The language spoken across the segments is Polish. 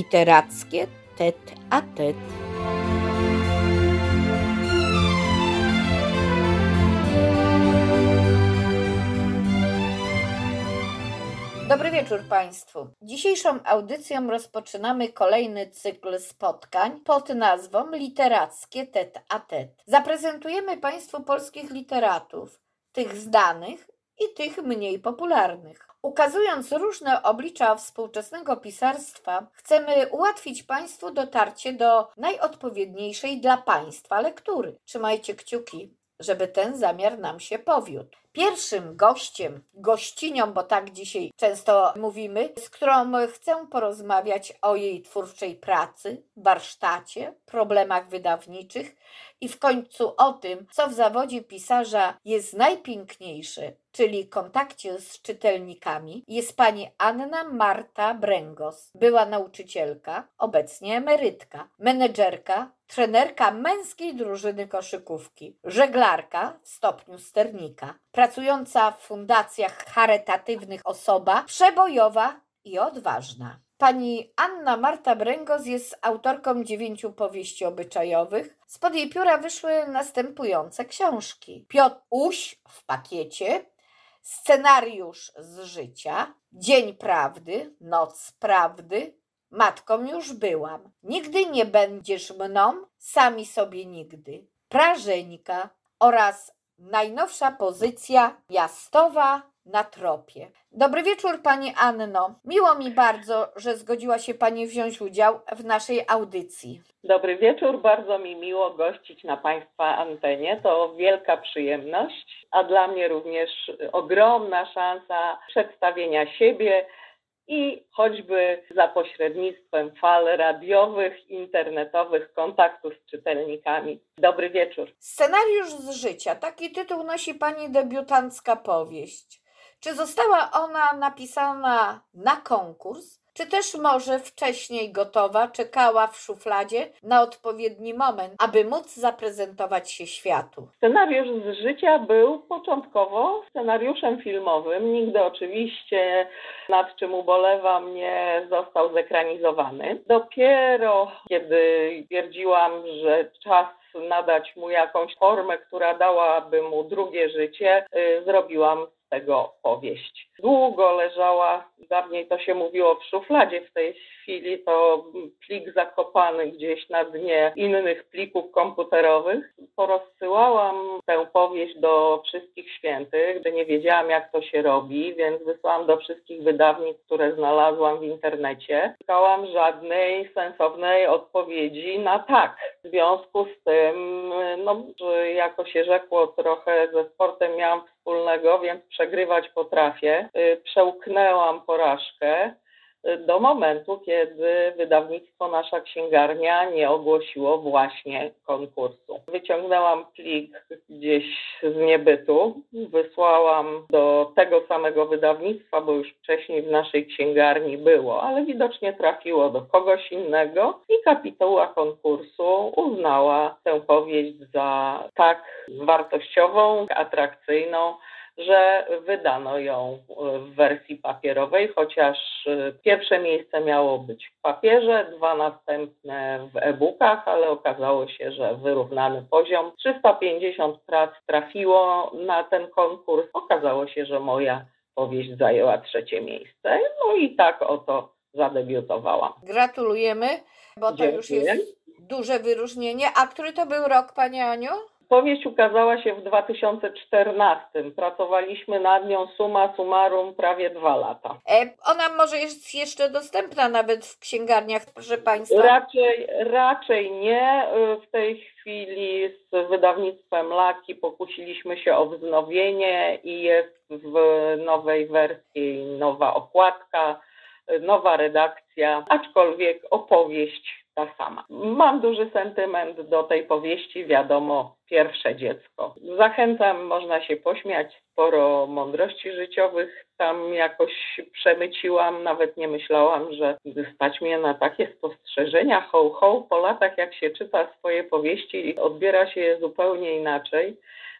Literackie tête-à-tête. Dobry wieczór Państwu. Dzisiejszą audycją rozpoczynamy kolejny cykl spotkań pod nazwą Literackie tête-à-tête. Zaprezentujemy Państwu polskich literatów, tych znanych i tych mniej popularnych. Ukazując różne oblicza współczesnego pisarstwa, chcemy ułatwić Państwu dotarcie do najodpowiedniejszej dla Państwa lektury. Trzymajcie kciuki, żeby ten zamiar nam się powiódł. Pierwszym gościem, gościnią, bo tak dzisiaj często mówimy, z którą chcę porozmawiać o jej twórczej pracy, warsztacie, problemach wydawniczych i w końcu o tym, co w zawodzie pisarza jest najpiękniejsze, czyli kontakcie z czytelnikami, jest pani Anna Marta Bręgos. Była nauczycielka, obecnie emerytka, menedżerka, trenerka męskiej drużyny koszykówki, żeglarka w stopniu sternika, pracująca w fundacjach charytatywnych osoba, przebojowa i odważna. Pani Anna Marta Bręgos jest autorką 9 powieści obyczajowych. Spod jej pióra wyszły następujące książki: Piotr Uś w pakiecie, Scenariusz z życia, Dzień prawdy, Noc prawdy, Matką już byłam, Nigdy nie będziesz mną, Sami sobie nigdy, Prażeńka oraz najnowsza pozycja Piastowa na tropie. Dobry wieczór Pani Anno. Miło mi bardzo, że zgodziła się Pani wziąć udział w naszej audycji. Dobry wieczór, bardzo mi miło gościć na Państwa antenie. To wielka przyjemność, a dla mnie również ogromna szansa przedstawienia siebie i choćby za pośrednictwem fal radiowych, internetowych kontaktów z czytelnikami. Dobry wieczór. Scenariusz z życia. Taki tytuł nosi Pani debiutancka powieść. Czy została ona napisana na konkurs, czy też może wcześniej gotowa, czekała w szufladzie na odpowiedni moment, aby móc zaprezentować się światu? Scenariusz z życia był początkowo scenariuszem filmowym. Nigdy oczywiście, nad czym ubolewam, nie został zekranizowany. Dopiero kiedy stwierdziłam, że czas nadać mu jakąś formę, która dałaby mu drugie życie, zrobiłam z tego powieść. Długo leżała, dawniej to się mówiło w szufladzie, w tej chwili to plik zakopany gdzieś na dnie innych plików komputerowych. Porozsyłałam tę powieść do wszystkich świętych, gdy nie wiedziałam, jak to się robi, więc wysłałam do wszystkich wydawnictw, które znalazłam w internecie. Szukałam żadnej sensownej odpowiedzi na tak. W związku z tym, że jako się rzekło, trochę ze sportem miałam wspólnego, więc przegrywać potrafię. Przełknęłam porażkę do momentu, kiedy wydawnictwo Nasza Księgarnia nie ogłosiło właśnie konkursu. Wyciągnęłam plik gdzieś z niebytu, wysłałam do tego samego wydawnictwa, bo już wcześniej w naszej księgarni było, ale widocznie trafiło do kogoś innego i kapituła konkursu uznała tę powieść za tak wartościową, atrakcyjną, że wydano ją w wersji papierowej, chociaż pierwsze miejsce miało być w papierze, 2 następne w e-bookach, ale okazało się, że wyrównany poziom. 350 prac trafiło na ten konkurs. Okazało się, że moja powieść zajęła 3. miejsce. No i tak oto zadebiutowałam. Gratulujemy, bo to już jest duże wyróżnienie. A który to był rok, Pani Aniu? Powieść ukazała się w 2014. Pracowaliśmy nad nią summa summarum prawie 2 lata. Ona może jest jeszcze dostępna nawet w księgarniach, proszę Państwa? Raczej nie. W tej chwili z wydawnictwem Laki pokusiliśmy się o wznowienie i jest w nowej wersji nowa okładka, nowa redakcja, aczkolwiek opowieść ta sama. Mam duży sentyment do tej powieści, wiadomo, pierwsze dziecko. Zachęcam, można się pośmiać, sporo mądrości życiowych tam jakoś przemyciłam, nawet nie myślałam, że stać mnie na takie spostrzeżenia. Po latach jak się czyta swoje powieści, odbiera się je zupełnie inaczej.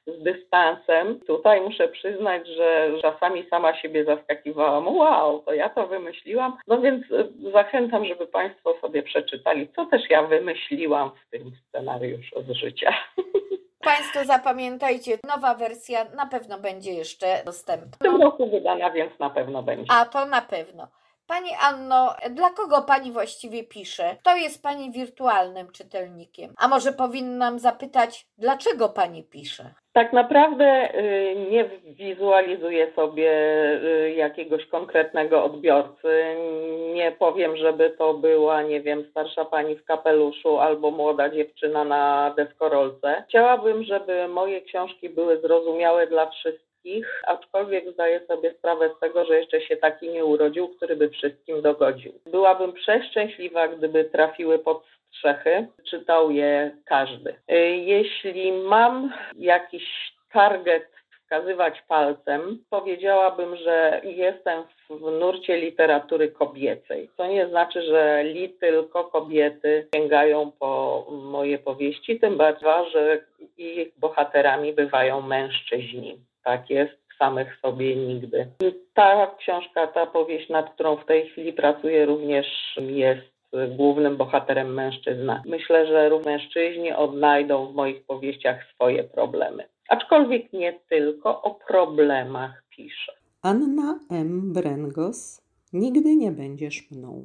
z dystansem. Tutaj muszę przyznać, że czasami sama siebie zaskakiwałam. Wow, to ja to wymyśliłam. No więc zachęcam, żeby Państwo sobie przeczytali, co też ja wymyśliłam w tym scenariuszu z życia. Państwo zapamiętajcie, nowa wersja na pewno będzie jeszcze W dostępna. tym roku wydana, więc na pewno będzie. A to na pewno. Pani Anno, dla kogo Pani właściwie pisze? Kto jest Pani wirtualnym czytelnikiem? A może powinnam zapytać, dlaczego Pani pisze? Tak naprawdę nie wizualizuję sobie jakiegoś konkretnego odbiorcy. Nie powiem, żeby to była, nie wiem, starsza pani w kapeluszu albo młoda dziewczyna na deskorolce. Chciałabym, żeby moje książki były zrozumiałe dla wszystkich, aczkolwiek zdaję sobie sprawę z tego, że jeszcze się taki nie urodził, który by wszystkim dogodził. Byłabym przeszczęśliwa, gdyby trafiły pod strzechy, czytał je każdy. Jeśli mam jakiś target wskazywać palcem, powiedziałabym, że jestem w nurcie literatury kobiecej. To nie znaczy, że tylko kobiety sięgają po moje powieści, tym bardziej, że ich bohaterami bywają mężczyźni. Tak jest samych sobie nigdy. Ta książka, ta powieść, nad którą w tej chwili pracuję, również jest głównym bohaterem mężczyzna. Myślę, że mężczyźni odnajdą w moich powieściach swoje problemy. Aczkolwiek nie tylko o problemach piszę. Anna M. Brengos, Nigdy nie będziesz mną.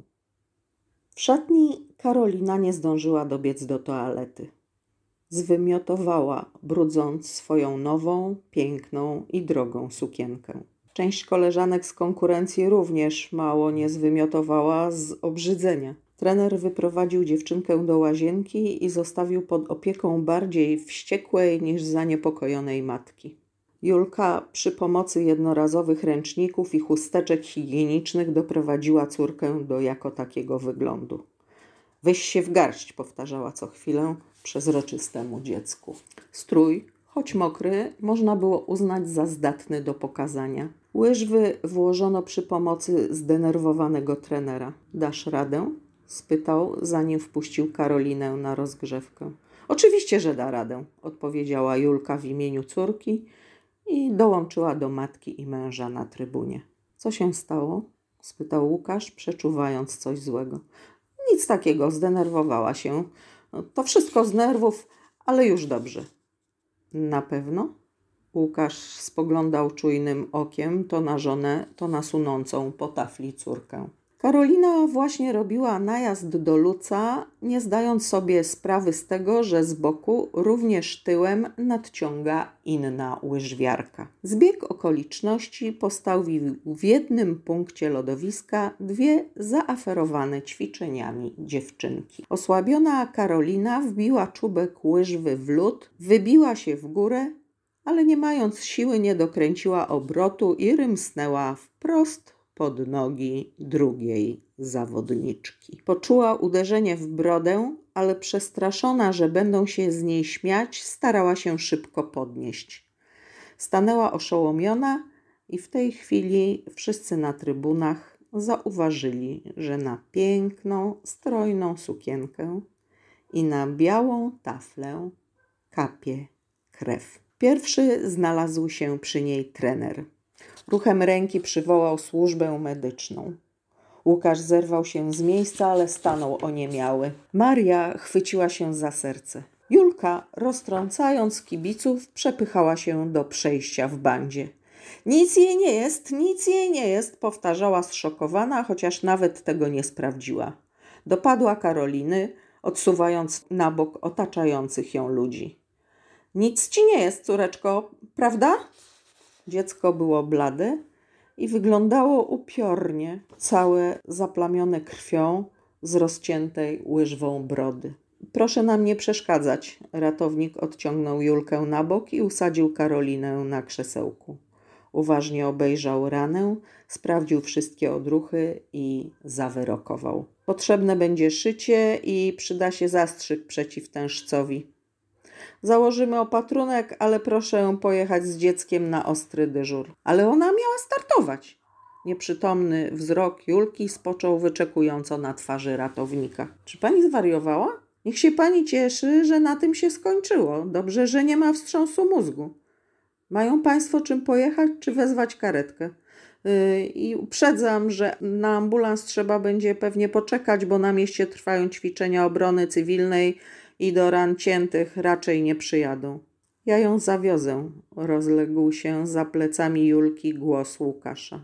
W szatni Karolina nie zdążyła dobiec do toalety. Zwymiotowała, brudząc swoją nową, piękną i drogą sukienkę. Część koleżanek z konkurencji również mało nie zwymiotowała z obrzydzenia. Trener wyprowadził dziewczynkę do łazienki i zostawił pod opieką bardziej wściekłej niż zaniepokojonej matki. Julka przy pomocy jednorazowych ręczników i chusteczek higienicznych doprowadziła córkę do jako takiego wyglądu. Weź się w garść, powtarzała co chwilę przezroczystemu dziecku. Strój, choć mokry, można było uznać za zdatny do pokazania. Łyżwy włożono przy pomocy zdenerwowanego trenera. Dasz radę? Spytał, zanim wpuścił Karolinę na rozgrzewkę. Oczywiście, że da radę, odpowiedziała Julka w imieniu córki i dołączyła do matki i męża na trybunie. Co się stało? Spytał Łukasz, przeczuwając coś złego. Nic takiego, zdenerwowała się. To wszystko z nerwów, ale już dobrze. Na pewno? Łukasz spoglądał czujnym okiem to na żonę, to na sunącą po tafli córkę. Karolina właśnie robiła najazd do Luca, nie zdając sobie sprawy z tego, że z boku, również tyłem, nadciąga inna łyżwiarka. Zbieg okoliczności postawił w jednym punkcie lodowiska dwie zaaferowane ćwiczeniami dziewczynki. Osłabiona Karolina wbiła czubek łyżwy w lód, wybiła się w górę, ale nie mając siły nie dokręciła obrotu i rymsnęła wprost pod nogi drugiej zawodniczki. Poczuła uderzenie w brodę, ale przestraszona, że będą się z niej śmiać, starała się szybko podnieść. Stanęła oszołomiona i w tej chwili wszyscy na trybunach zauważyli, że na piękną, strojną sukienkę i na białą taflę kapie krew. Pierwszy znalazł się przy niej trener. Ruchem ręki przywołał służbę medyczną. Łukasz zerwał się z miejsca, ale stanął oniemiały. Maria chwyciła się za serce. Julka, roztrącając kibiców, przepychała się do przejścia w bandzie. Nic jej nie jest, powtarzała zszokowana, chociaż nawet tego nie sprawdziła. Dopadła Karoliny, odsuwając na bok otaczających ją ludzi. Nic ci nie jest, córeczko, prawda? Dziecko było blade i wyglądało upiornie, całe zaplamione krwią z rozciętej łyżwą brody. Proszę nam nie przeszkadzać. Ratownik odciągnął Julkę na bok i usadził Karolinę na krzesełku. Uważnie obejrzał ranę, sprawdził wszystkie odruchy i zawyrokował. Potrzebne będzie szycie i przyda się zastrzyk przeciwtężcowi. Założymy opatrunek, ale proszę pojechać z dzieckiem na ostry dyżur. Ale ona miała startować. Nieprzytomny wzrok Julki spoczął wyczekująco na twarzy ratownika. Czy pani zwariowała? Niech się pani cieszy, że na tym się skończyło. Dobrze, że nie ma wstrząsu mózgu. Mają Państwo czym pojechać, czy wezwać karetkę? I uprzedzam, że na ambulans trzeba będzie pewnie poczekać, bo na mieście trwają ćwiczenia obrony cywilnej i do ran ciętych raczej nie przyjadą. Ja ją zawiozę, rozległ się za plecami Julki głos Łukasza.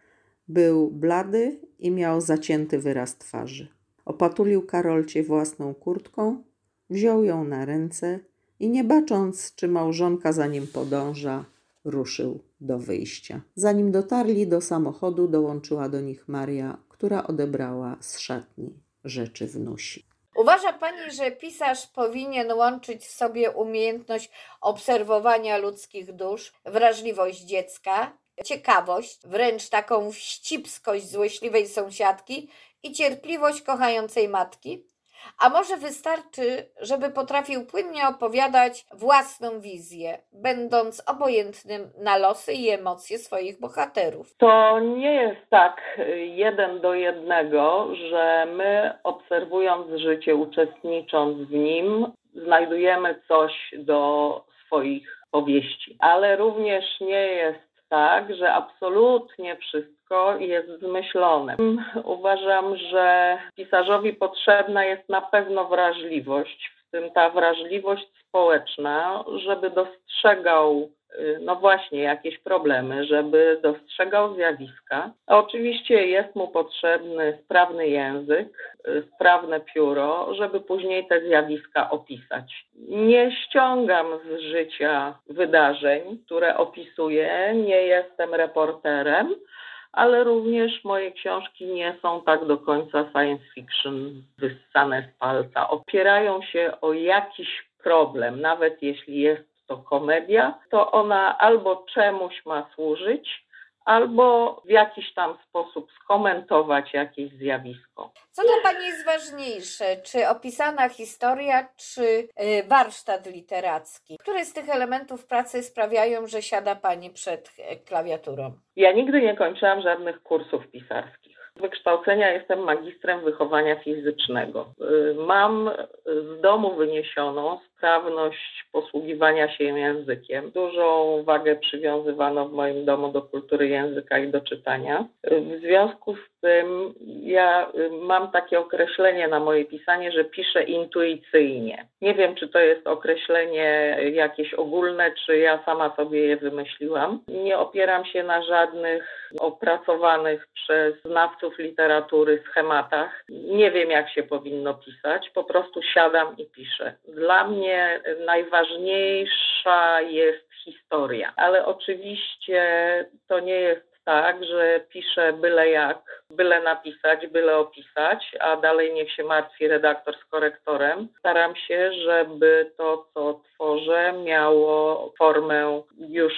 Był blady i miał zacięty wyraz twarzy. Opatulił Karolcie własną kurtką, wziął ją na ręce i nie bacząc, czy małżonka za nim podąża, ruszył do wyjścia. Zanim dotarli do samochodu, dołączyła do nich Maria, która odebrała z szatni rzeczy wnusi. Uważa Pani, że pisarz powinien łączyć w sobie umiejętność obserwowania ludzkich dusz, wrażliwość dziecka, ciekawość, wręcz taką wścibskość złośliwej sąsiadki i cierpliwość kochającej matki? A może wystarczy, żeby potrafił płynnie opowiadać własną wizję, będąc obojętnym na losy i emocje swoich bohaterów? To nie jest tak 1:1, że my obserwując życie, uczestnicząc w nim, znajdujemy coś do swoich powieści. Ale również nie jest tak, że absolutnie wszystko jest zmyślone. Uważam, że pisarzowi potrzebna jest na pewno wrażliwość, w tym ta wrażliwość społeczna, żeby dostrzegał właśnie jakieś problemy, żeby dostrzegał zjawiska. Oczywiście jest mu potrzebny sprawny język, sprawne pióro, żeby później te zjawiska opisać. Nie ściągam z życia wydarzeń, które opisuję, nie jestem reporterem, ale również moje książki nie są tak do końca science fiction wyssane z palca. Opierają się o jakiś problem, nawet jeśli jest to komedia, to ona albo czemuś ma służyć, albo w jakiś tam sposób skomentować jakieś zjawisko. Co dla Pani jest ważniejsze? Czy opisana historia, czy warsztat literacki? Które z tych elementów pracy sprawiają, że siada Pani przed klawiaturą? Ja nigdy nie kończyłam żadnych kursów pisarskich. Z wykształcenia jestem magistrem wychowania fizycznego. Mam z domu wyniesioną sprawność posługiwania się językiem. Dużą wagę przywiązywano w moim domu do kultury języka i do czytania. W związku z tym ja mam takie określenie na moje pisanie, że piszę intuicyjnie. Nie wiem, czy to jest określenie jakieś ogólne, czy ja sama sobie je wymyśliłam. Nie opieram się na żadnych opracowanych przez znawców literatury schematach. Nie wiem, jak się powinno pisać, po prostu siadam i piszę. Dla mnie najważniejsza jest historia, ale oczywiście to nie jest tak, że piszę byle jak, byle napisać, byle opisać, a dalej niech się martwi redaktor z korektorem. Staram się, żeby to, co tworzę, miało formę już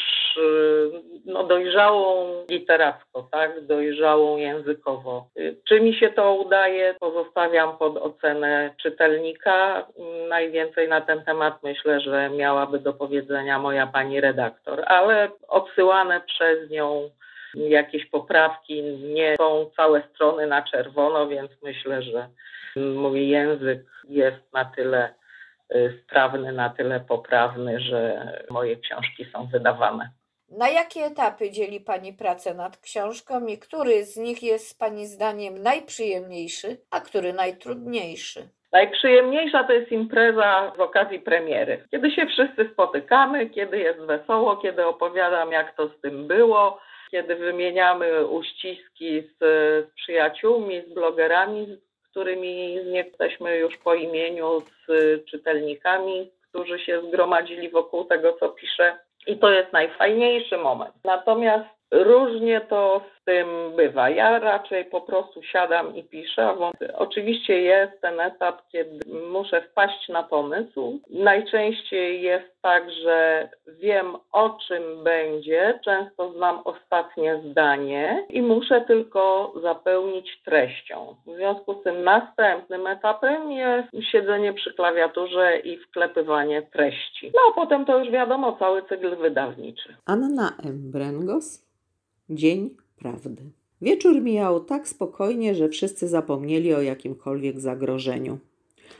dojrzałą literacko, tak? Dojrzałą językowo. Czy mi się to udaje, pozostawiam pod ocenę czytelnika. Najwięcej na ten temat myślę, że miałaby do powiedzenia moja pani redaktor, ale odsyłane przez nią jakieś poprawki nie są całe strony na czerwono, więc myślę, że mój język jest na tyle sprawny, na tyle poprawny, że moje książki są wydawane. Na jakie etapy dzieli Pani pracę nad książką i który z nich jest Pani zdaniem najprzyjemniejszy, a który najtrudniejszy? Najprzyjemniejsza to jest impreza z okazji premiery. Kiedy się wszyscy spotykamy, kiedy jest wesoło, kiedy opowiadam, jak to z tym było, kiedy wymieniamy uściski z przyjaciółmi, z blogerami, z którymi jesteśmy już po imieniu, z czytelnikami, którzy się zgromadzili wokół tego, co piszę. I to jest najfajniejszy moment. Natomiast różnie to z tym bywa. Ja raczej po prostu siadam i piszę. Oczywiście jest ten etap, kiedy muszę wpaść na pomysł. Najczęściej jest tak, że wiem, o czym będzie. Często znam ostatnie zdanie i muszę tylko zapełnić treścią. W związku z tym następnym etapem jest siedzenie przy klawiaturze i wklepywanie treści. No a potem to już wiadomo, cały cykl wydawniczy. Anna M. Brengos. Dzień prawdy. Wieczór mijał tak spokojnie, że wszyscy zapomnieli o jakimkolwiek zagrożeniu.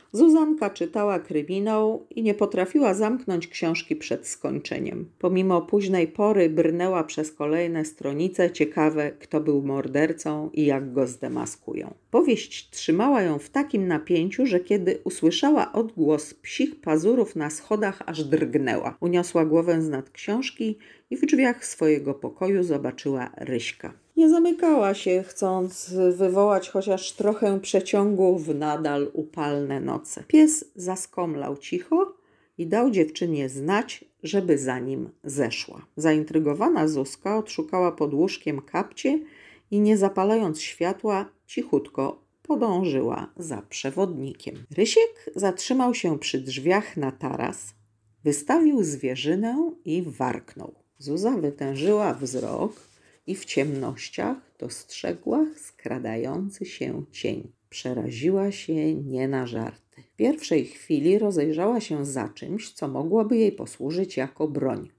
Zuzanka czytała kryminał i nie potrafiła zamknąć książki przed skończeniem. Pomimo późnej pory brnęła przez kolejne stronice, ciekawe, kto był mordercą i jak go zdemaskują. Powieść trzymała ją w takim napięciu, że kiedy usłyszała odgłos psich pazurów na schodach, aż drgnęła. Uniosła głowę z nad książki i w drzwiach swojego pokoju zobaczyła Ryśka. Nie zamykała się, chcąc wywołać chociaż trochę przeciągu w nadal upalne noce. Pies zaskomlał cicho i dał dziewczynie znać, żeby za nim zeszła. Zaintrygowana Zuzka odszukała pod łóżkiem kapcie i nie zapalając światła, cichutko podążyła za przewodnikiem. Rysiek zatrzymał się przy drzwiach na taras, wystawił zwierzynę i warknął. Zuza wytężyła wzrok i w ciemnościach dostrzegła skradający się cień. Przeraziła się nie na żarty. W pierwszej chwili rozejrzała się za czymś, co mogłoby jej posłużyć jako broń.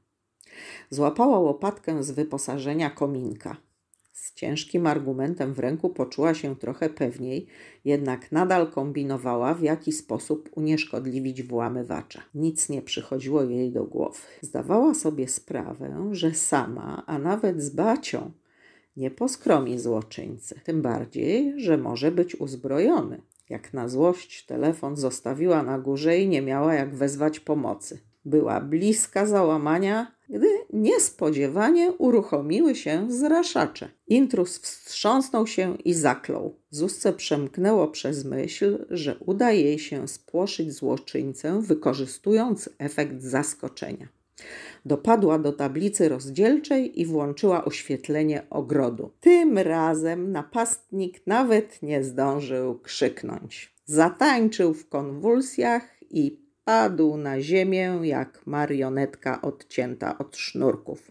Złapała łopatkę z wyposażenia kominka. Z ciężkim argumentem w ręku poczuła się trochę pewniej, jednak nadal kombinowała, w jaki sposób unieszkodliwić włamywacza. Nic nie przychodziło jej do głowy. Zdawała sobie sprawę, że sama, a nawet z bacią, nie poskromi złoczyńcy. Tym bardziej, że może być uzbrojony. Jak na złość telefon zostawiła na górze i nie miała jak wezwać pomocy. Była bliska załamania, gdy niespodziewanie uruchomiły się zraszacze. Intruz wstrząsnął się i zaklął. Zuzce przemknęło przez myśl, że uda jej się spłoszyć złoczyńcę, wykorzystując efekt zaskoczenia. Dopadła do tablicy rozdzielczej i włączyła oświetlenie ogrodu. Tym razem napastnik nawet nie zdążył krzyknąć. Zatańczył w konwulsjach i padł na ziemię jak marionetka odcięta od sznurków.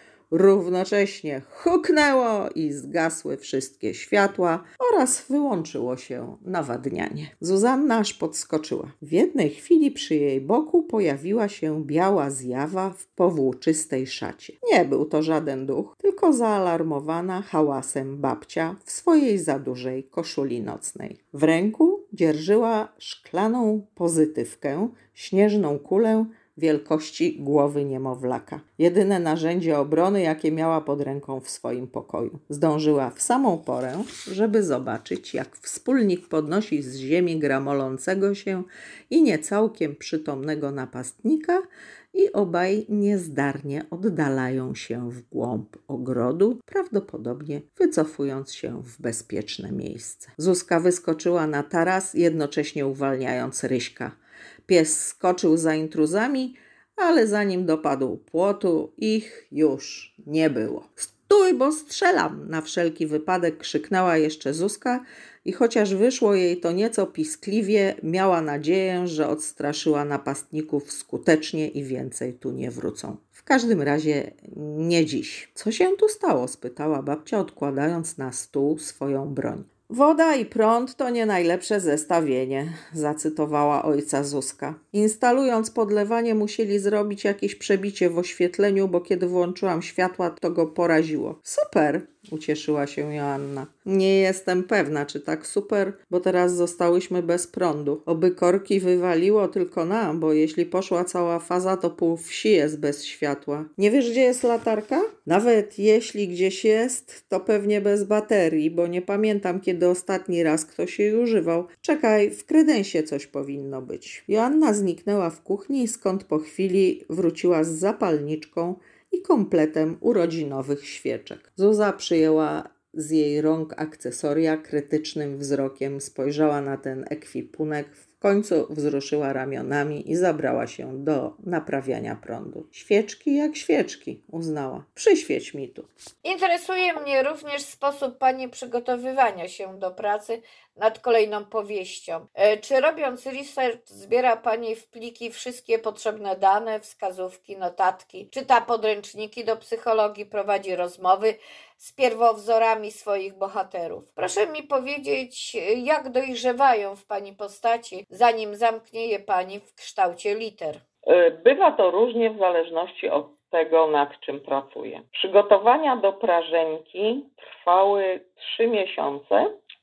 Równocześnie huknęło i zgasły wszystkie światła oraz wyłączyło się nawadnianie. Zuzanna aż podskoczyła. W jednej chwili przy jej boku pojawiła się biała zjawa w powłóczystej szacie. Nie był to żaden duch, tylko zaalarmowana hałasem babcia w swojej za dużej koszuli nocnej. W ręku dzierżyła szklaną pozytywkę, śnieżną kulę wielkości głowy niemowlaka. Jedyne narzędzie obrony, jakie miała pod ręką w swoim pokoju. Zdążyła w samą porę, żeby zobaczyć, jak wspólnik podnosi z ziemi gramolącego się i niecałkiem przytomnego napastnika i obaj niezdarnie oddalają się w głąb ogrodu, prawdopodobnie wycofując się w bezpieczne miejsce. Zuzka wyskoczyła na taras, jednocześnie uwalniając Ryśka. Pies skoczył za intruzami, ale zanim dopadł płotu, ich już nie było. Stój, bo strzelam! Na wszelki wypadek krzyknęła jeszcze Zuzka i chociaż wyszło jej to nieco piskliwie, miała nadzieję, że odstraszyła napastników skutecznie i więcej tu nie wrócą. W każdym razie nie dziś. Co się tu stało? Spytała babcia, odkładając na stół swoją broń. Woda i prąd to nie najlepsze zestawienie, zacytowała ojca Zuzka. Instalując podlewanie musieli zrobić jakieś przebicie w oświetleniu, bo kiedy włączyłam światła, to go poraziło. Super, ucieszyła się Joanna. Nie jestem pewna, czy tak super, bo teraz zostałyśmy bez prądu. Oby korki wywaliło tylko nam, bo jeśli poszła cała faza, to pół wsi jest bez światła. Nie wiesz, gdzie jest latarka? Nawet jeśli gdzieś jest, to pewnie bez baterii, bo nie pamiętam, kiedy ostatni raz ktoś jej używał. Czekaj, w kredensie coś powinno być. Joanna zniknęła w kuchni, skąd po chwili wróciła z zapalniczką i kompletem urodzinowych świeczek. Zuza przyjęła z jej rąk akcesoria, krytycznym wzrokiem spojrzała na ten ekwipunek, w końcu wzruszyła ramionami i zabrała się do naprawiania prądu. Świeczki jak świeczki, uznała. Przyświeć mi tu. Interesuje mnie również sposób pani przygotowywania się do pracy nad kolejną powieścią. Czy robiąc research zbiera pani w pliki wszystkie potrzebne dane, wskazówki, notatki, czyta podręczniki do psychologii, prowadzi rozmowy z pierwowzorami swoich bohaterów? Proszę mi powiedzieć, jak dojrzewają w pani postaci, zanim zamknie je pani w kształcie liter? Bywa to różnie w zależności od tego, nad czym pracuję. Przygotowania do Prażeńki trwały 3 miesiące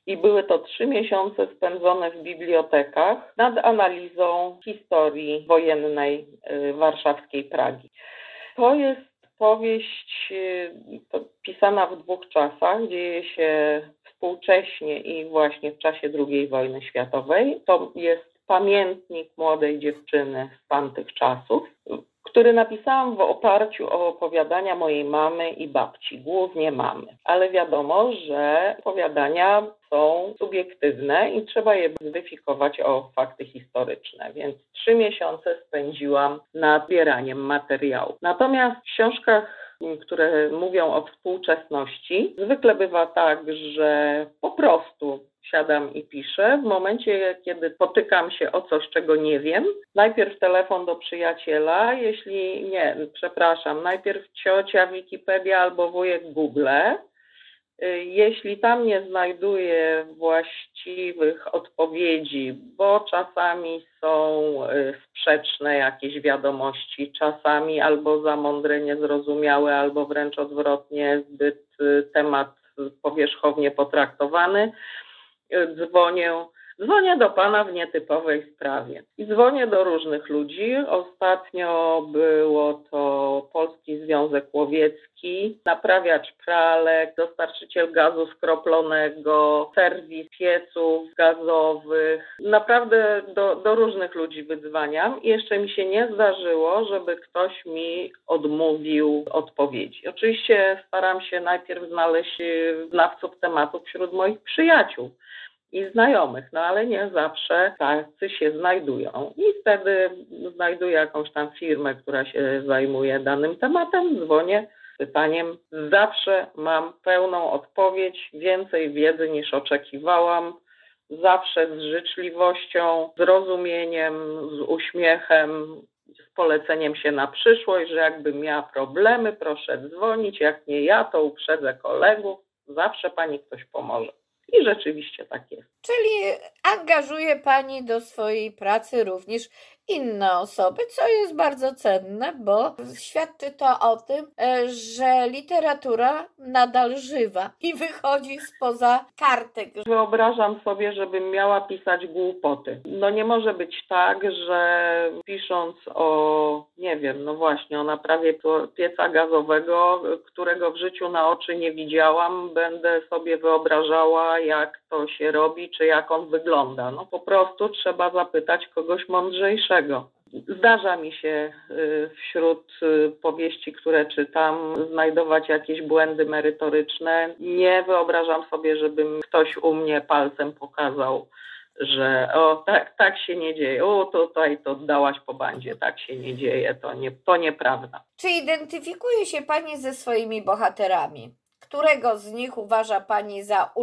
I były to 3 miesiące spędzone w bibliotekach nad analizą historii wojennej warszawskiej Pragi. To jest powieść pisana w 2 czasach, dzieje się współcześnie i właśnie w czasie II wojny światowej. To jest pamiętnik młodej dziewczyny z tamtych czasów, który napisałam w oparciu o opowiadania mojej mamy i babci, głównie mamy. Ale wiadomo, że opowiadania są subiektywne i trzeba je zweryfikować o fakty historyczne, więc 3 miesiące spędziłam nad zbieraniem materiału. Natomiast w książkach, które mówią o współczesności, zwykle bywa tak, że po prostu siadam i piszę. W momencie, kiedy potykam się o coś, czego nie wiem, najpierw telefon do przyjaciela, jeśli nie, przepraszam, najpierw ciocia Wikipedia albo wujek Google. Jeśli tam nie znajduję właściwych odpowiedzi, bo czasami są sprzeczne jakieś wiadomości, czasami albo za mądre, niezrozumiałe, albo wręcz odwrotnie, zbyt temat powierzchownie potraktowany, dzwonię do pana w nietypowej sprawie. I dzwonię do różnych ludzi. Ostatnio było to Polski Związek Łowiecki, naprawiacz pralek, dostarczyciel gazu skroplonego, serwis pieców gazowych. Naprawdę do różnych ludzi wydzwaniam i jeszcze mi się nie zdarzyło, żeby ktoś mi odmówił odpowiedzi. Oczywiście staram się najpierw znaleźć znawców tematu wśród moich przyjaciół i znajomych, no ale nie zawsze tacy się znajdują. I wtedy znajduję jakąś tam firmę, która się zajmuje danym tematem, dzwonię z pytaniem. Zawsze mam pełną odpowiedź, więcej wiedzy niż oczekiwałam. Zawsze z życzliwością, z rozumieniem, z uśmiechem, z poleceniem się na przyszłość, że jakbym miała problemy, proszę dzwonić, jak nie ja, to uprzedzę kolegów. Zawsze pani ktoś pomoże. I rzeczywiście tak jest. Czyli angażuje Pani do swojej pracy również inne osoby, co jest bardzo cenne, bo świadczy to o tym, że literatura nadal żywa i wychodzi spoza kartek. Wyobrażam sobie, żebym miała pisać głupoty. No nie może być tak, że pisząc o, nie wiem, no właśnie, o naprawie pieca gazowego, którego w życiu na oczy nie widziałam, będę sobie wyobrażała, jak to się robi, czy jak on wygląda. No po prostu trzeba zapytać kogoś mądrzejszego. Zdarza mi się wśród powieści, które czytam, znajdować jakieś błędy merytoryczne. Nie wyobrażam sobie, żebym ktoś u mnie palcem pokazał, że tak się nie dzieje, tutaj to dałaś po bandzie, tak się nie dzieje, to nieprawda. Czy identyfikuje się Pani ze swoimi bohaterami? Którego z nich uważa Pani za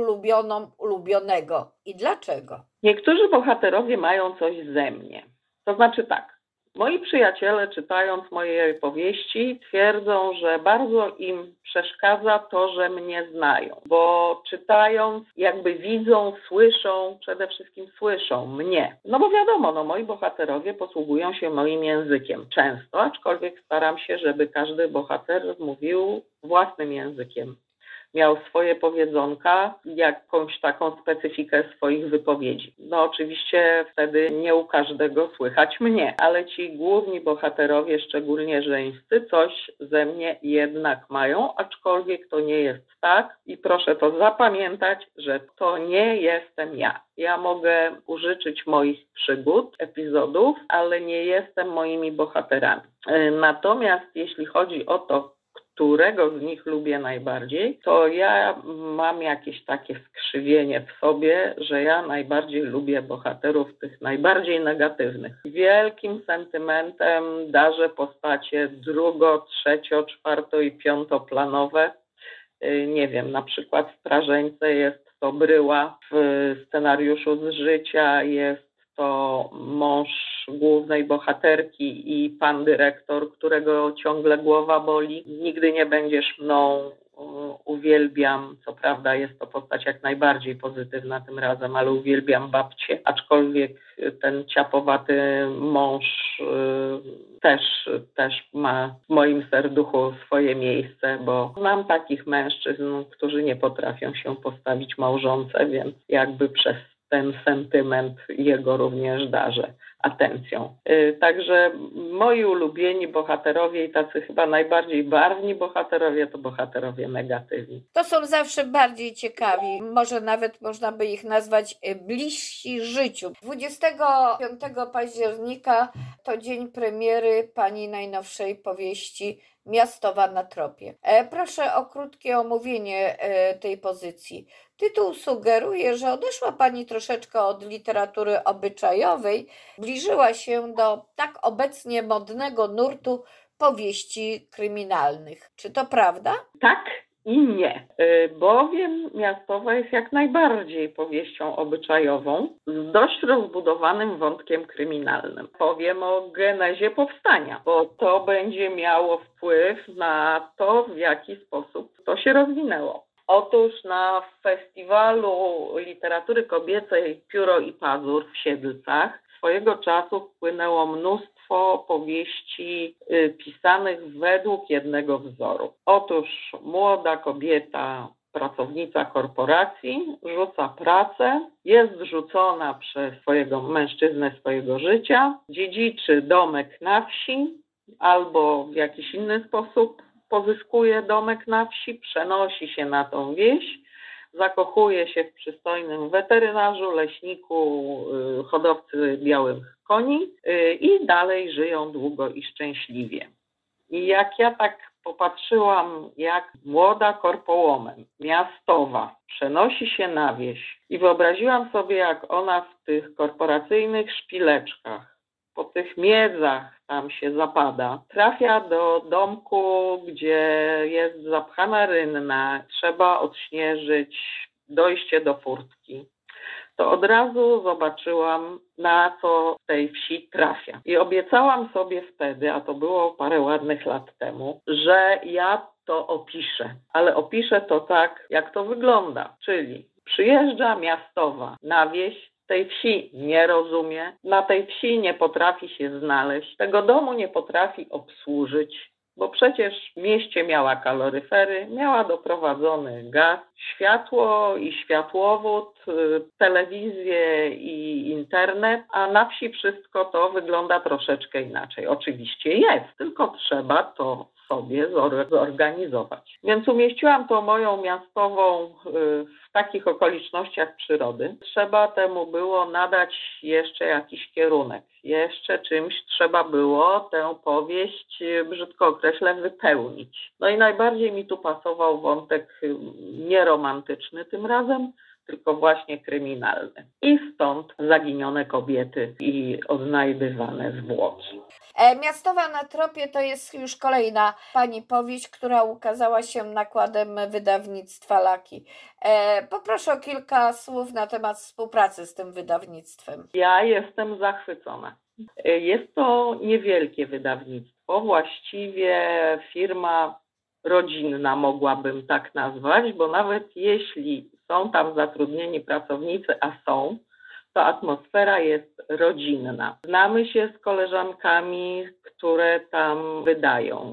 ulubionego i dlaczego? Niektórzy bohaterowie mają coś ze mnie. To znaczy tak, moi przyjaciele, czytając moje powieści, twierdzą, że bardzo im przeszkadza to, że mnie znają, bo czytając jakby widzą, słyszą, przede wszystkim słyszą mnie. No bo wiadomo, moi bohaterowie posługują się moim językiem często, aczkolwiek staram się, żeby każdy bohater mówił własnym językiem. Miał swoje powiedzonka, jakąś taką specyfikę swoich wypowiedzi. No oczywiście wtedy nie u każdego słychać mnie, ale ci główni bohaterowie, szczególnie żeńscy, coś ze mnie jednak mają, aczkolwiek to nie jest tak i proszę to zapamiętać, że to nie jestem ja. Ja mogę użyczyć moich przygód, epizodów, ale nie jestem moimi bohaterami. Natomiast jeśli chodzi o to, którego z nich lubię najbardziej, to ja mam jakieś takie skrzywienie w sobie, że ja najbardziej lubię bohaterów tych najbardziej negatywnych. Wielkim sentymentem darzę postacie drugo-, trzecio-, czwarto- i piątoplanowe. Nie wiem, na przykład w Prażeńce jest to Bryła, w scenariuszu z życia jest to mąż głównej bohaterki i pan dyrektor, którego ciągle głowa boli. Nigdy nie będziesz mną, uwielbiam, co prawda jest to postać jak najbardziej pozytywna tym razem, ale uwielbiam babcię, aczkolwiek ten ciapowaty mąż też ma w moim serduchu swoje miejsce, bo znam takich mężczyzn, którzy nie potrafią się postawić małżonce, więc jakby przez ten sentyment jego również darzę atencją. Także moi ulubieni bohaterowie i tacy chyba najbardziej barwni bohaterowie to bohaterowie negatywni. To są zawsze bardziej ciekawi, może nawet można by ich nazwać bliżsi życiu. 25 października to dzień premiery pani najnowszej powieści Miastowa na tropie. Proszę o krótkie omówienie tej pozycji. Tytuł sugeruje, że odeszła pani troszeczkę od literatury obyczajowej, zbliżyła się do tak obecnie modnego nurtu powieści kryminalnych. Czy to prawda? Tak i nie, bowiem Miastowa jest jak najbardziej powieścią obyczajową z dość rozbudowanym wątkiem kryminalnym. Powiem o genezie powstania, bo to będzie miało wpływ na to, w jaki sposób to się rozwinęło. Otóż na festiwalu literatury kobiecej Pióro i Pazur w Siedlcach swojego czasu wpłynęło mnóstwo powieści pisanych według jednego wzoru. Otóż młoda kobieta, pracownica korporacji, rzuca pracę, jest rzucona przez swojego mężczyznę swojego życia, dziedziczy domek na wsi albo w jakiś inny sposób pozyskuje domek na wsi, przenosi się na tą wieś, zakochuje się w przystojnym weterynarzu, leśniku, hodowcy białych koni i dalej żyją długo i szczęśliwie. I jak ja tak popatrzyłam, jak młoda korpołomem, Miastowa, przenosi się na wieś i wyobraziłam sobie, jak ona w tych korporacyjnych szpileczkach, po tych miedzach tam się zapada, trafia do domku, gdzie jest zapchana rynna, trzeba odśnieżyć dojście do furtki. To od razu zobaczyłam, na co w tej wsi trafia. I obiecałam sobie wtedy, a to było parę ładnych lat temu, że ja to opiszę. Ale opiszę to tak, jak to wygląda. Czyli przyjeżdża Miastowa na wieś, tej wsi nie rozumie, na tej wsi nie potrafi się znaleźć, tego domu nie potrafi obsłużyć, bo przecież w mieście miała kaloryfery, miała doprowadzony gaz, światło i światłowód, telewizję i internet, a na wsi wszystko to wygląda troszeczkę inaczej. Oczywiście jest, tylko trzeba to sobie zorganizować. Więc umieściłam tą moją Miastową w takich okolicznościach przyrody. Trzeba temu było nadać jeszcze jakiś kierunek. Jeszcze czymś trzeba było tę powieść, brzydko określę, wypełnić. No i najbardziej mi tu pasował wątek nie romantyczny tym razem, tylko właśnie kryminalny. I stąd zaginione kobiety i odnajdywane zwłoki. Miastowa na tropie to jest już kolejna pani powieść, która ukazała się nakładem wydawnictwa Laki. Poproszę o kilka słów na temat współpracy z tym wydawnictwem. Ja jestem zachwycona. Jest to niewielkie wydawnictwo, właściwie firma rodzinna mogłabym tak nazwać, bo nawet jeśli są tam zatrudnieni pracownicy, a są, to atmosfera jest rodzinna. Znamy się z koleżankami, które tam wydają.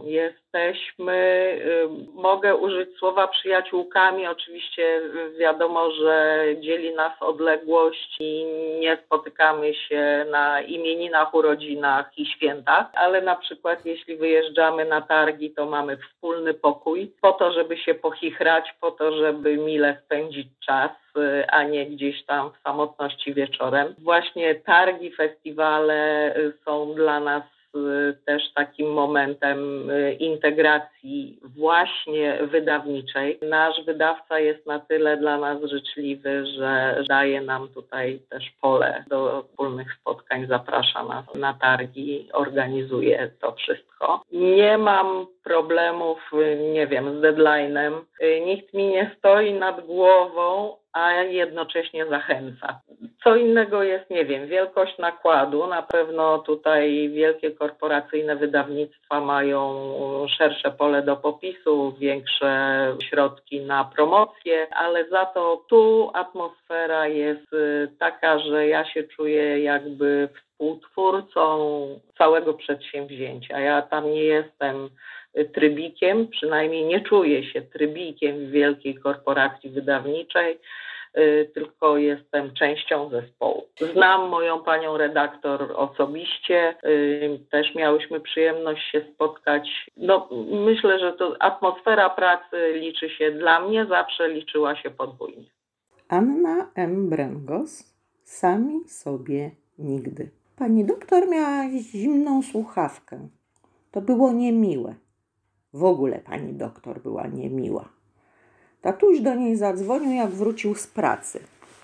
Jesteśmy, mogę użyć słowa przyjaciółkami, oczywiście wiadomo, że dzieli nas odległość i nie spotykamy się na imieninach, urodzinach i świętach, ale na przykład jeśli wyjeżdżamy na targi, to mamy wspólny pokój po to, żeby się pochichrać, po to, żeby mile spędzić czas, a nie gdzieś tam w samotności wieczorem. Właśnie targi, festiwale są dla nas też takim momentem integracji właśnie wydawniczej. Nasz wydawca jest na tyle dla nas życzliwy, że daje nam tutaj też pole do wspólnych spotkań, zaprasza nas na targi, organizuje to wszystko. Nie mam problemów, nie wiem, z deadline'em. Nikt mi nie stoi nad głową, a jednocześnie zachęca. Co innego jest, nie wiem, wielkość nakładu. Na pewno tutaj wielkie korporacyjne wydawnictwa mają szersze pole do popisu, większe środki na promocję, ale za to tu atmosfera jest taka, że ja się czuję jakby współtwórcą całego przedsięwzięcia. Ja tam nie jestem trybikiem, przynajmniej nie czuję się trybikiem w wielkiej korporacji wydawniczej, tylko jestem częścią zespołu. Znam moją panią redaktor osobiście, też miałyśmy przyjemność się spotkać. Myślę, że to atmosfera pracy liczy się dla mnie, zawsze liczyła się podwójnie. Anna M. Brengos, Sami sobie nigdy. Pani doktor miała zimną słuchawkę. To było niemiłe. W ogóle pani doktor była niemiła. Tatuś do niej zadzwonił, jak wrócił z pracy.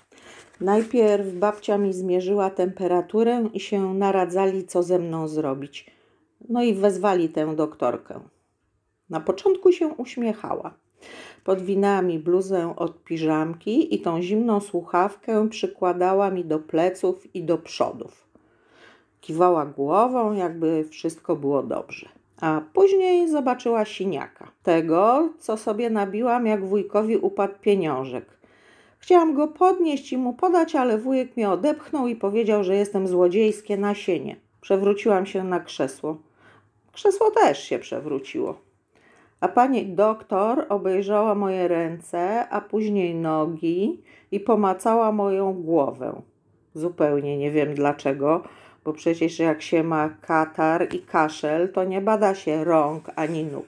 Najpierw babcia mi zmierzyła temperaturę i się naradzali, co ze mną zrobić. No i wezwali tę doktorkę. Na początku się uśmiechała. Podwinęła mi bluzę od piżamki i tą zimną słuchawkę przykładała mi do pleców i do przodów. Kiwała głową, jakby wszystko było dobrze. A później zobaczyła siniaka. Tego, co sobie nabiłam, jak wujkowi upadł pieniążek. Chciałam go podnieść i mu podać, ale wujek mnie odepchnął i powiedział, że jestem złodziejskie nasienie. Przewróciłam się na krzesło. Krzesło też się przewróciło. A pani doktor obejrzała moje ręce, a później nogi i pomacała moją głowę. Zupełnie nie wiem dlaczego, bo przecież jak się ma katar i kaszel, to nie bada się rąk ani nóg.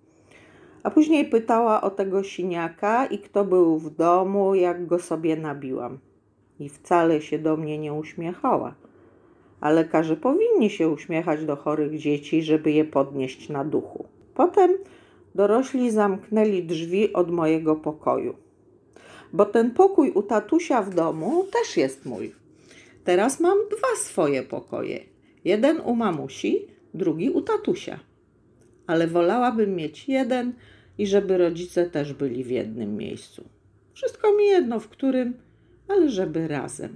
A później pytała o tego siniaka i kto był w domu, jak go sobie nabiłam. I wcale się do mnie nie uśmiechała. A lekarze powinni się uśmiechać do chorych dzieci, żeby je podnieść na duchu. Potem dorośli zamknęli drzwi od mojego pokoju. Bo ten pokój u tatusia w domu też jest mój. Teraz mam 2 swoje pokoje. Jeden u mamusi, drugi u tatusia. Ale wolałabym mieć jeden i żeby rodzice też byli w jednym miejscu. Wszystko mi jedno, w którym, ale żeby razem.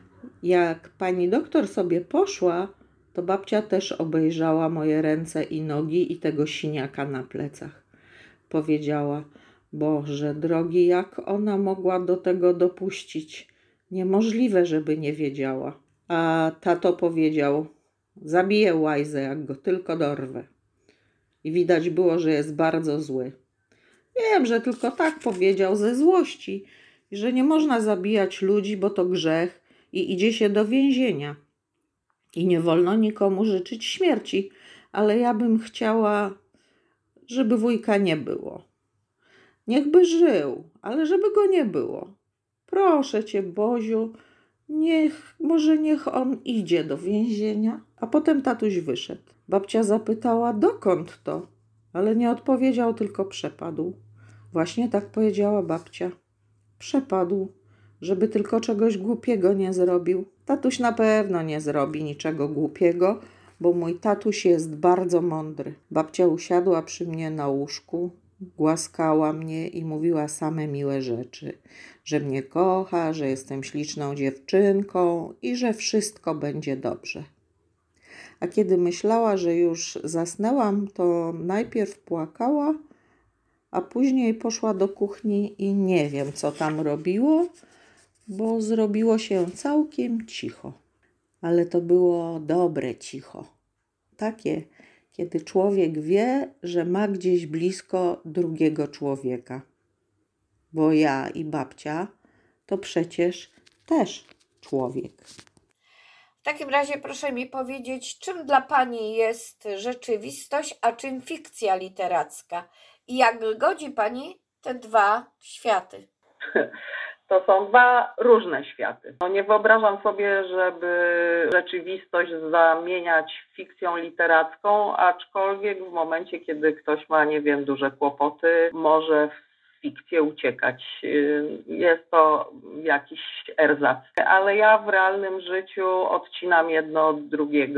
Jak pani doktor sobie poszła, to babcia też obejrzała moje ręce i nogi i tego siniaka na plecach. Powiedziała: Boże drogi, jak ona mogła do tego dopuścić? Niemożliwe, żeby nie wiedziała. A tato powiedział: zabiję Łajzę, jak go tylko dorwę. I widać było, że jest bardzo zły. Wiem, że tylko tak powiedział ze złości, że nie można zabijać ludzi, bo to grzech i idzie się do więzienia. I nie wolno nikomu życzyć śmierci, ale ja bym chciała, żeby wujka nie było. Niechby żył, ale żeby go nie było. Proszę cię, Boziu, niech on idzie do więzienia. A potem tatuś wyszedł. Babcia zapytała, dokąd to? Ale nie odpowiedział, tylko przepadł. Właśnie tak powiedziała babcia. Przepadł, żeby tylko czegoś głupiego nie zrobił. Tatuś na pewno nie zrobi niczego głupiego, bo mój tatuś jest bardzo mądry. Babcia usiadła przy mnie na łóżku, głaskała mnie i mówiła same miłe rzeczy, że mnie kocha, że jestem śliczną dziewczynką i że wszystko będzie dobrze. A kiedy myślała, że już zasnęłam, to najpierw płakała, a później poszła do kuchni i nie wiem, co tam robiło, bo zrobiło się całkiem cicho. Ale to było dobre cicho. Takie, kiedy człowiek wie, że ma gdzieś blisko drugiego człowieka. Bo ja i babcia to przecież też człowiek. W takim razie proszę mi powiedzieć, czym dla Pani jest rzeczywistość, a czym fikcja literacka? I jak godzi Pani te 2 światy? To są 2 różne światy. Nie wyobrażam sobie, żeby rzeczywistość zamieniać fikcją literacką, aczkolwiek w momencie, kiedy ktoś ma, nie wiem, duże kłopoty, może w fikcję uciekać. Jest to jakiś erzac. Ale ja w realnym życiu odcinam jedno od drugiego.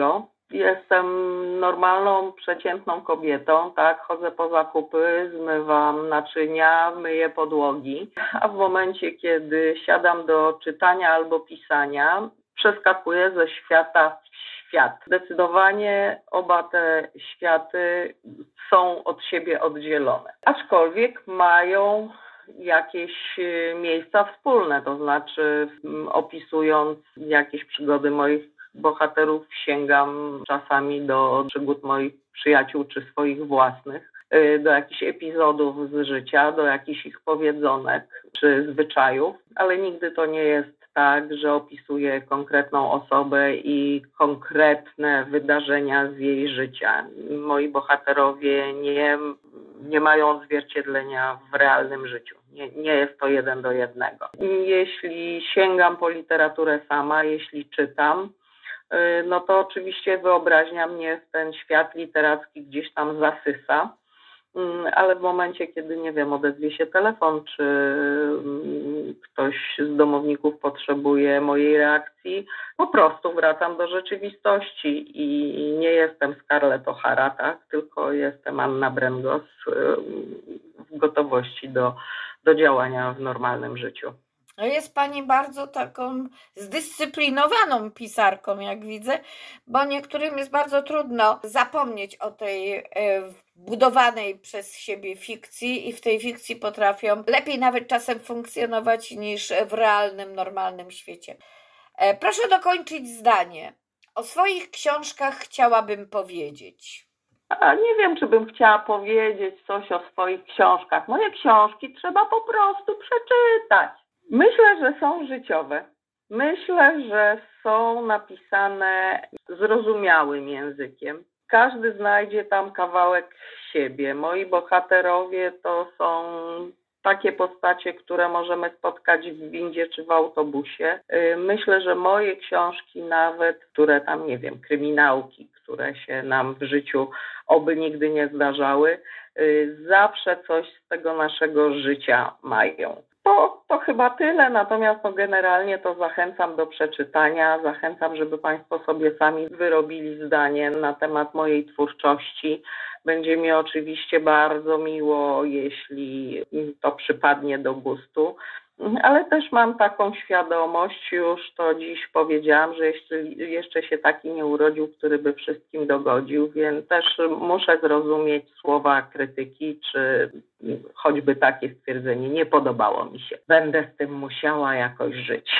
jestem normalną, przeciętną kobietą, tak, chodzę po zakupy, zmywam naczynia, myję podłogi, a w momencie, kiedy siadam do czytania albo pisania, przeskakuję ze świata w świat. Zdecydowanie oba te światy są od siebie oddzielone, aczkolwiek mają jakieś miejsca wspólne, to znaczy opisując jakieś przygody moich bohaterów, sięgam czasami do przygód moich przyjaciół czy swoich własnych, do jakichś epizodów z życia, do jakichś ich powiedzonek czy zwyczajów, ale nigdy to nie jest tak, że opisuję konkretną osobę i konkretne wydarzenia z jej życia. Moi bohaterowie nie mają odzwierciedlenia w realnym życiu. Nie jest to 1 do 1. Jeśli sięgam po literaturę sama, jeśli czytam, no to oczywiście wyobraźnia mnie w ten świat literacki gdzieś tam zasysa, ale w momencie, kiedy, nie wiem, odezwie się telefon, czy ktoś z domowników potrzebuje mojej reakcji, po prostu wracam do rzeczywistości i nie jestem Scarlett O'Hara, tak, tylko jestem Anna Brengos w gotowości do działania w normalnym życiu. No jest Pani bardzo taką zdyscyplinowaną pisarką, jak widzę, bo niektórym jest bardzo trudno zapomnieć o tej budowanej przez siebie fikcji i w tej fikcji potrafią lepiej nawet czasem funkcjonować niż w realnym, normalnym świecie. Proszę dokończyć zdanie. O swoich książkach chciałabym powiedzieć. A nie wiem, czy bym chciała powiedzieć coś o swoich książkach. Moje książki trzeba po prostu przeczytać. Myślę, że są życiowe. Myślę, że są napisane zrozumiałym językiem. Każdy znajdzie tam kawałek siebie. Moi bohaterowie to są takie postacie, które możemy spotkać w windzie czy w autobusie. Myślę, że moje książki nawet, które tam, nie wiem, kryminałki, które się nam w życiu oby nigdy nie zdarzały, zawsze coś z tego naszego życia mają. To chyba tyle, natomiast generalnie to zachęcam do przeczytania, zachęcam, żeby Państwo sobie sami wyrobili zdanie na temat mojej twórczości. Będzie mi oczywiście bardzo miło, jeśli to przypadnie do gustu, ale też mam taką świadomość, już to dziś powiedziałam, że jeszcze się taki nie urodził, który by wszystkim dogodził, więc też muszę zrozumieć słowa krytyki, czy choćby takie stwierdzenie, nie podobało mi się. Będę z tym musiała jakoś żyć.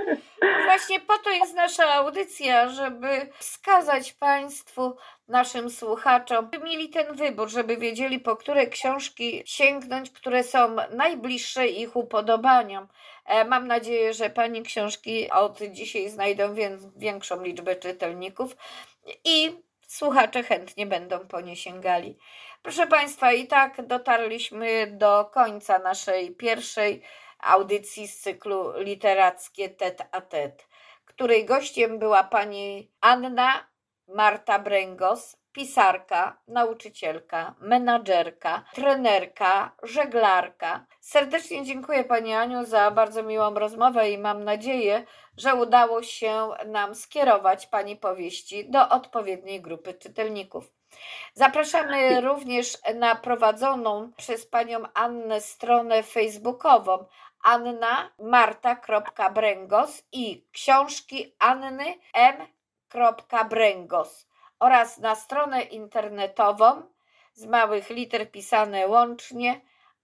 Właśnie po to jest nasza audycja, żeby wskazać Państwu, naszym słuchaczom, żeby mieli ten wybór, żeby wiedzieli, po które książki sięgnąć, które są najbliższe ich upodobaniom. Mam nadzieję, że Pani książki od dzisiaj znajdą większą liczbę czytelników i słuchacze chętnie będą po nie sięgali. Proszę Państwa, i tak dotarliśmy do końca naszej pierwszej audycji z cyklu Literackie Tête-à-Tête, której gościem była Pani Anna Marta Brengos, pisarka, nauczycielka, menadżerka, trenerka, żeglarka. Serdecznie dziękuję Pani Aniu za bardzo miłą rozmowę i mam nadzieję, że udało się nam skierować Pani powieści do odpowiedniej grupy czytelników. Zapraszamy również na prowadzoną przez Panią Annę stronę facebookową annamarta.brengos i książki Anny M. Brengos oraz na stronę internetową z małych liter pisane łącznie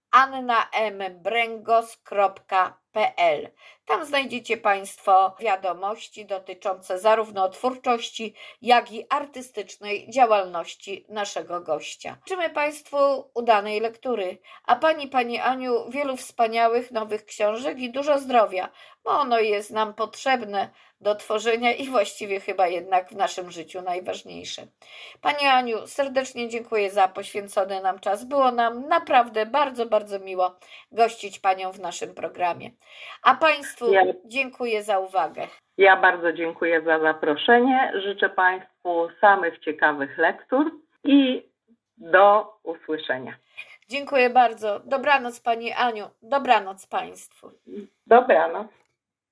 annambrengos.pl. Tam znajdziecie Państwo wiadomości dotyczące zarówno twórczości, jak i artystycznej działalności naszego gościa. Życzymy Państwu udanej lektury, a Pani Aniu, wielu wspaniałych nowych książek i dużo zdrowia, bo ono jest nam potrzebne do tworzenia i właściwie chyba jednak w naszym życiu najważniejsze. Pani Aniu, serdecznie dziękuję za poświęcony nam czas. Było nam naprawdę bardzo, bardzo miło gościć Panią w naszym programie. A Państwu dziękuję za uwagę. Ja bardzo dziękuję za zaproszenie. Życzę Państwu samych ciekawych lektur i do usłyszenia. Dziękuję bardzo. Dobranoc Pani Aniu. Dobranoc Państwu. Dobranoc.